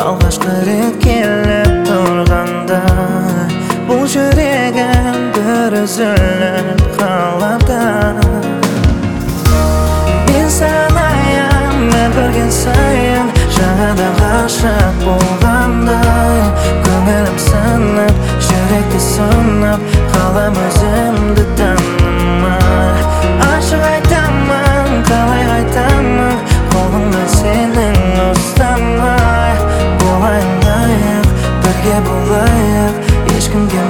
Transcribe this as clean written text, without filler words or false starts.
Alғашқы рет келіп тұрғанда бұл жүрегім бір үзіліп қаларда. Мен санайын, мен көрген сайын жаңадан ғашық болғандай. Көңілім сынып, жүректі сынып, қалам өзімді танымай. Ашық айтамын, қалай айтамын, қолыңнан сенің ұстамай. Болайын лайық, бірге болайық, ешкімге